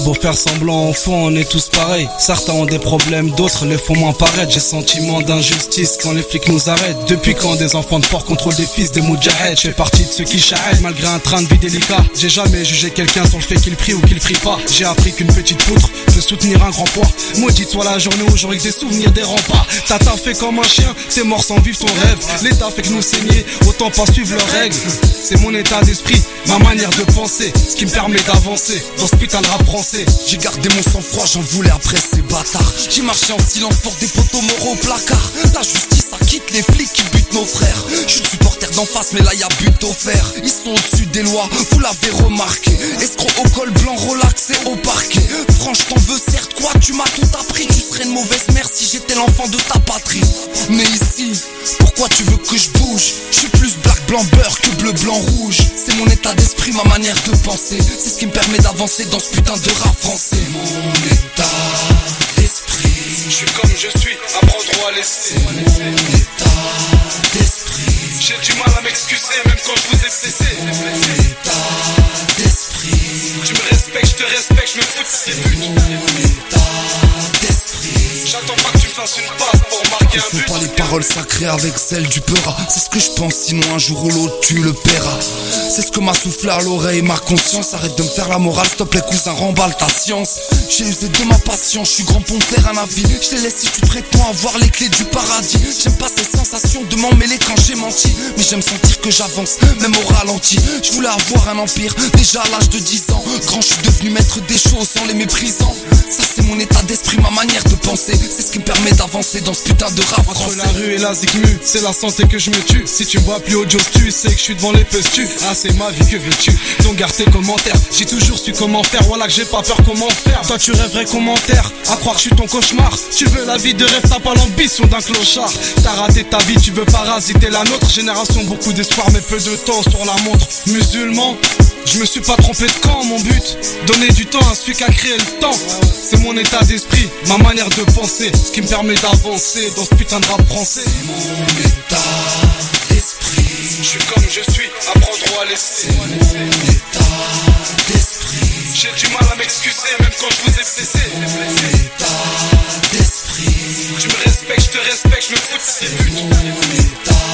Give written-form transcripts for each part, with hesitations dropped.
beau faire semblant, au fond on est tous pareils. Certains ont des problèmes, d'autres les font moins paraître. J'ai sentiment d'injustice quand les flics nous arrêtent. Depuis quand des enfants de porc contrôlent des fils des moudjaheds? Je fais partie de ceux qui charrêtent malgré un train de vie délicat. J'ai jamais jugé quelqu'un sur le fait qu'il prie ou qu'il prie pas. J'ai appris qu'une petite poutre peut soutenir un grand poids. Maudite soit la journée où j'aurai que des souvenirs des remparts. T'as taffé comme un chien, t'es mort sans vivre ton rêve. L'État fait que nous saigner, autant pas suivre leurs règles. C'est mon état d'esprit, ma manière de penser, ce qui me permet d'avancer dans ce putain de rap français. J'ai gardé mon sang-froid, j'en voulais après ces bâtards. J'ai marché en silence pour des poteaux morts au placard. La justice acquitte les flics qui butent nos frères. Je suis supporter d'en face mais là y'a but offert. Ils sont au-dessus des lois, vous l'avez remarqué. Escroc au col blanc relaxé au parquet. Franche t'en veux certes quoi, tu m'as tout appris. Tu serais une mauvaise mère si j'étais l'enfant de ta patrie. Mais ici, pourquoi tu veux que je bouge? Je suis plus black blanc beurre que bleu blanc rouge. C'est mon état d'esprit, ma manière de penser. C'est ce qui me permet d'avancer dans ce putain de rap français. Mon état d'esprit. Je suis comme je suis, apprendre à laisser. C'est mon état d'esprit. J'ai du mal à m'excuser même quand je vous ai cessé. Mon état d'esprit. Tu me respectes, je te respecte, je me fous de ces buts. Mon état d'esprit. J'attends pas que tu fasses une passe pour marquer un but. Faut pas les paroles sacrées avec celles du peura. C'est ce que je pense, sinon un jour ou l'autre tu le paieras. C'est ce que m'a soufflé à l'oreille ma conscience. Arrête de me faire la morale, stop les cousins, remballe ta science. J'ai usé de ma patience, je suis grand pour me faire un avis. Je te laisse si tu prétends avoir les clés du paradis. J'aime pas ces sensations de m'en mêler quand j'ai menti. Mais j'aime sentir que j'avance, même au ralenti. Je voulais avoir un empire, déjà à l'âge de 10 ans. Grand, je suis devenu maître des choses en les méprisant. Ça c'est mon état d'esprit, ma manière de penser. C'est ce qui me permet d'avancer dans ce putain de rap français. Entre la rue et la zigmu, c'est la santé que je me tue. Si tu me vois plus haut Joe, tu sais que je suis devant les pestus. Ah c'est ma vie, que veux-tu? Donc garde tes commentaires. J'ai toujours su comment faire, voilà que j'ai pas peur comment faire. Toi tu rêverais commentaire, à croire que je suis ton cauchemar. Tu veux la vie de rêve, t'as pas l'ambition d'un clochard. T'as raté ta vie, tu veux parasiter la nôtre. Génération, beaucoup d'espoir mais peu de temps sur la montre. Musulman, je me suis pas trompé de camp, mon but donner du temps à celui qui a créé le temps. C'est mon état d'esprit, ma manière de penser, ce qui me permet d'avancer dans ce putain de rap français. C'est mon état d'esprit. Je suis comme je suis, apprendre à laisser. C'est mon état d'esprit. J'ai du mal à m'excuser même quand je vous ai cessé. Mon état d'esprit. Tu me respectes, je te respecte, je me fous de ces buts. Mon état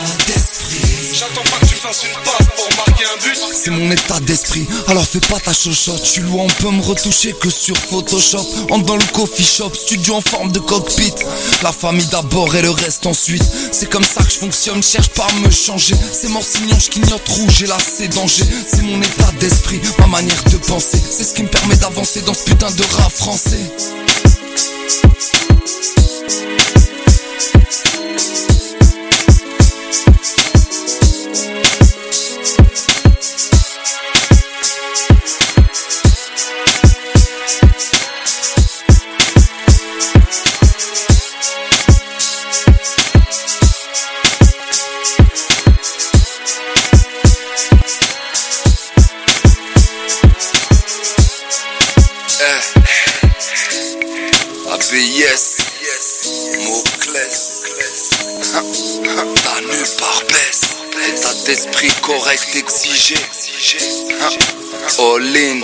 d'esprit. J'attends pas que tu fasses une passe pour marquer un but. C'est mon état d'esprit, alors fais pas ta chochotte. Je suis loin, on peut me retoucher que sur Photoshop. Entre dans le coffee shop, studio en forme de cockpit. La famille d'abord et le reste ensuite. C'est comme ça que je fonctionne, cherche pas à me changer. C'est Morsignon, je clignote rouge et là c'est danger. C'est mon état d'esprit, ma manière de penser. C'est ce qui me permet d'avancer dans ce putain de rap français. ABS, mots-clés, ta nulle part baisse. État d'esprit correct exigé. All in.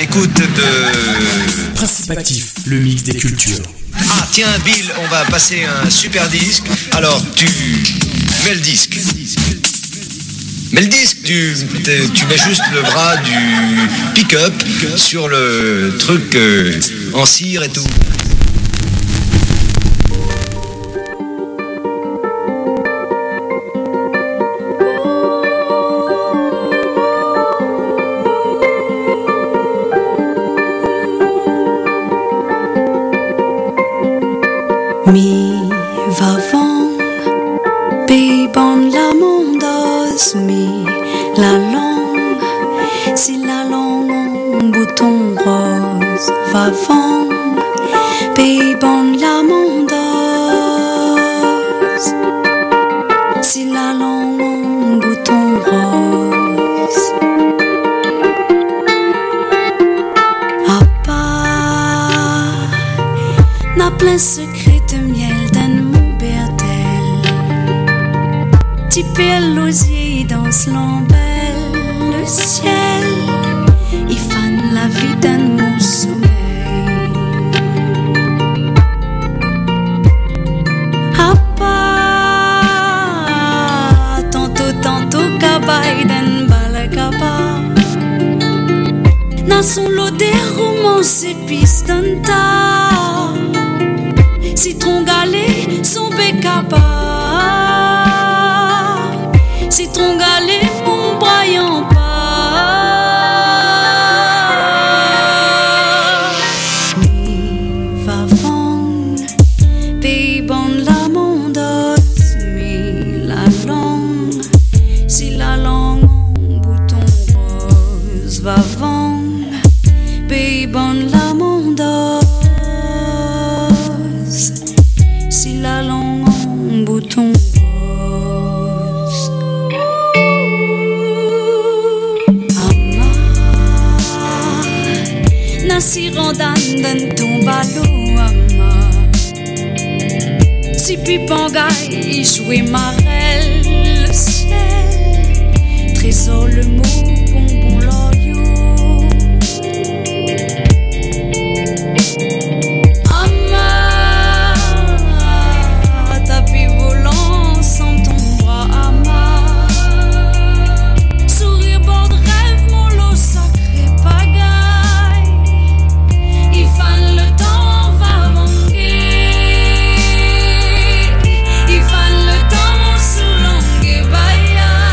l'écoute de Principe Actif, le mix des cultures. Ah tiens Bill, on va passer un super disque. Alors tu mets le disque. Mais le disque, tu mets juste le bras du pick-up sur le truc en cire et tout. Mi va vang, bibon la mondos, mi la langue, si la langue bouton rose va vang, bibon la mondos, si la langue bouton rose. Appa n'a plein secret de miel d'un mon bertel. Tipé l'osier danse l'embelle le ciel. Il fan la vie d'un mon sommeil. Appa tantôt cabaye d'un balakaba. N'a son lot des romances épices d'un tas. Citron galé, son bécaba. Citron galé, mon braillant pas. Mi va vang, bibon la mondos, mi la langue. Si la langue en bouton rose va vang, bibon la mondos. Si la langue en bouton rose. Ama nasi rondan dan tombalo ama. Si pipangay jouer marelle le ciel. Trésor le mot bonbon l'oyo. Bye.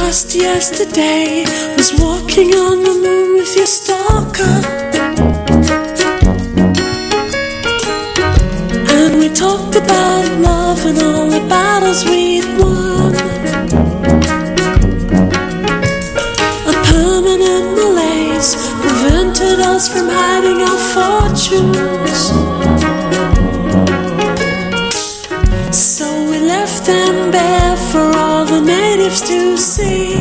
Just yesterday, was walking on the moon with your stalker, and we talked about love and all the battles we'd won. A permanent malaise prevented us from hiding our fortunes, so we left them bare for all the natives to see.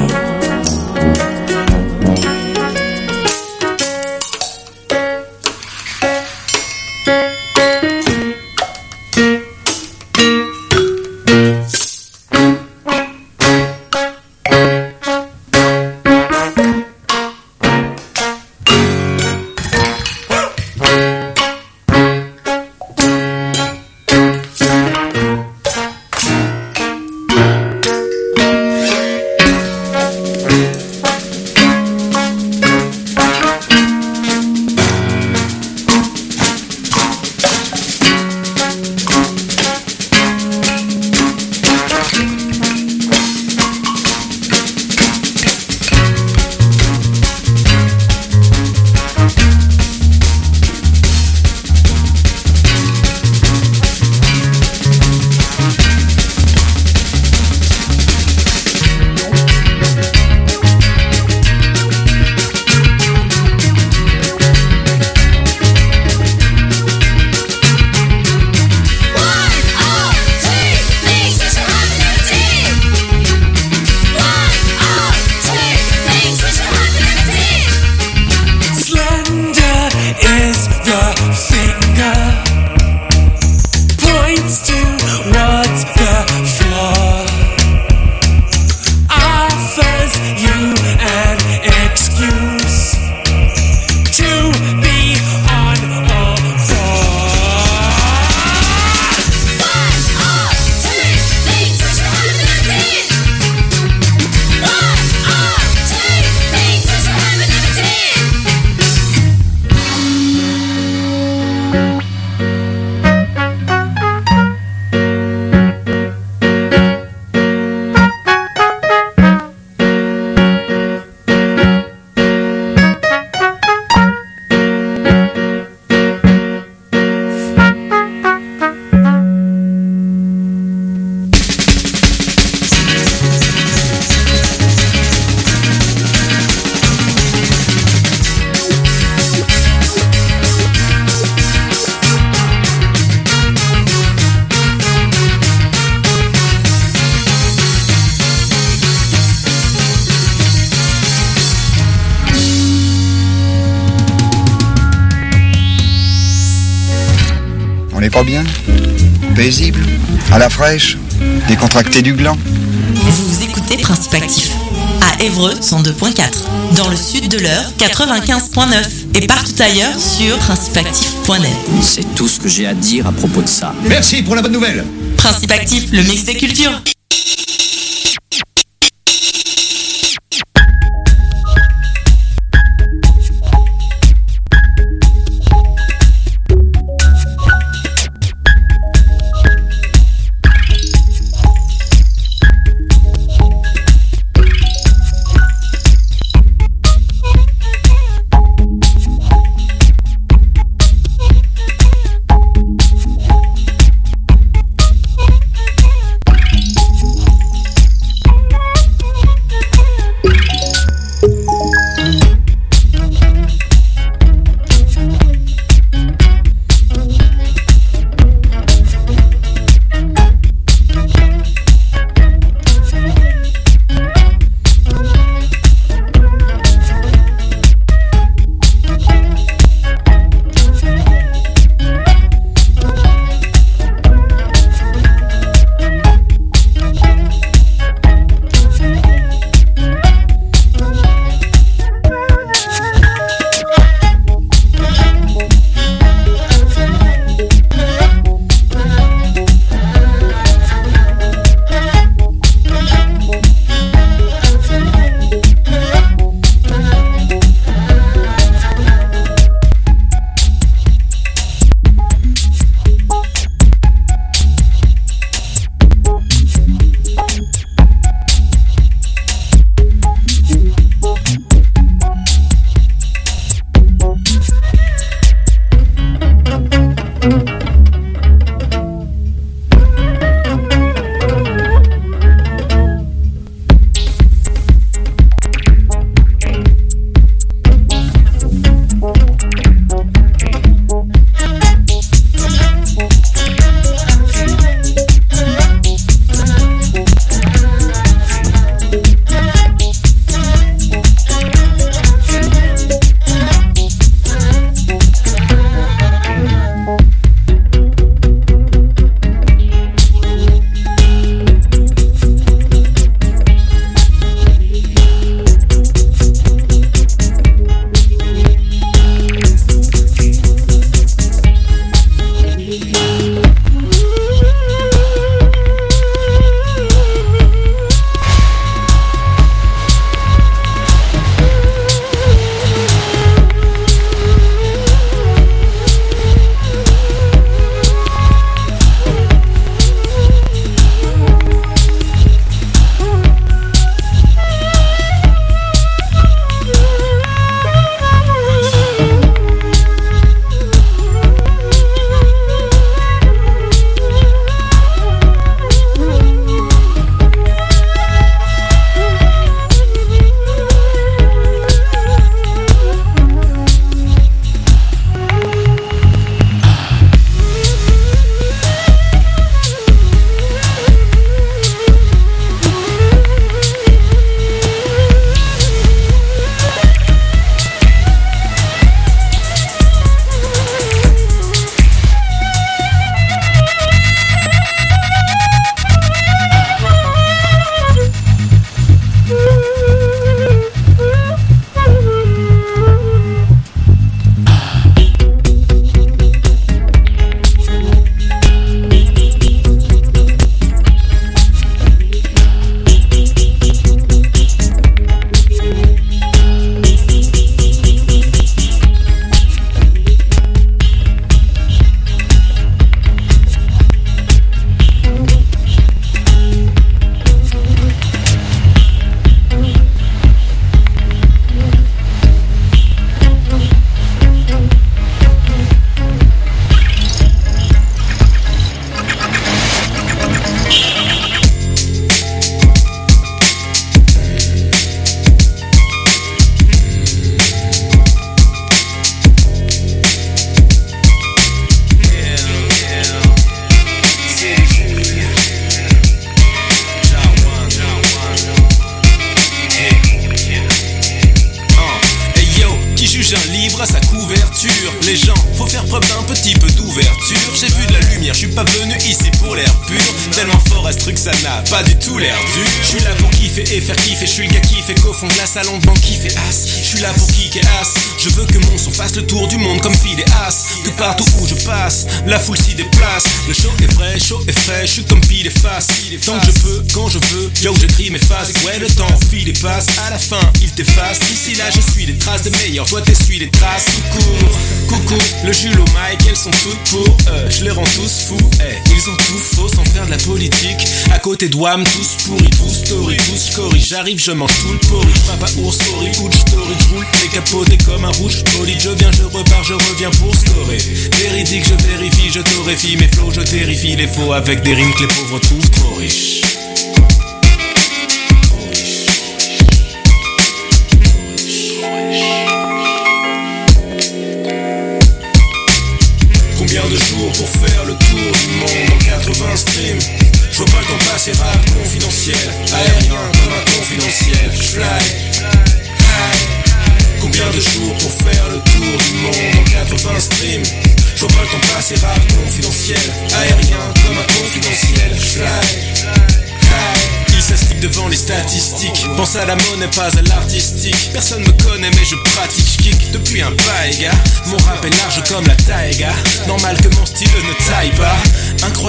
Pas bien, paisible, à la fraîche, décontracté du gland. Vous écoutez Principe Actif à Évreux 102.4, dans le sud de l'Eure 95.9 et partout ailleurs sur principeactif.net. C'est tout ce que j'ai à dire à propos de ça. Merci pour la bonne nouvelle. Principe Actif, le mix des cultures. les gens, faut faire preuve d'un petit peu d'ouverture. J'ai vu de la lumière, je suis pas venu ici pour l'air pur. Tellement fort à ce truc, ça n'a pas du tout l'air dur. Je suis là pour kiffer et faire kiffer, je suis le gars qui fait qu'au fond de la salon de banque qui fait as. Je suis là pour kicker as. Je veux que mon son fasse le tour du monde comme fil et as. Que partout où je passe, la foule s'y déplace. Le show est vrai, chaud et frais, je suis comme pile et face. Tant que je peux, quand je veux, yo j'écris mes phases. Ouais le temps file et passe, à la fin il t'efface. D'ici là je suis des traces de meilleurs, toi t'essuies les traces. Coucou, le Jules au mic, elles sont toutes pour eux, je les rends tous fous. Ils ont tout faux sans faire de la politique. À côté de Wham, tous pourris, tous story, tous corrige. J'arrive, je mange tout le porridge. Papa ours, story, good story, j'roule décapoté comme un rouge bolide. Je viens, je repars, je reviens pour scorer. Véridique, je vérifie, je torréfie mes flows, je terrifie les faux avec des rimes que les pauvres trouvent trop riches. Combien de jours pour faire le tour du monde en 80 streams? Je vois pas le temps passer, rap confidentiel, aérien comme un confidentiel, fly, high. Combien de jours pour faire le tour du monde en 80 streams? Je vois pas le temps passer, rap confidentiel, aérien comme un confidentiel, fly, high. Il s'astique devant les statistiques. Pense à la monnaie, pas à l'artistique. Personne me connaît mais je pratique, j'kick depuis un bail, gars. Mon rap est large comme la taïga. Normal que mon style ne taille pas. Incroyable.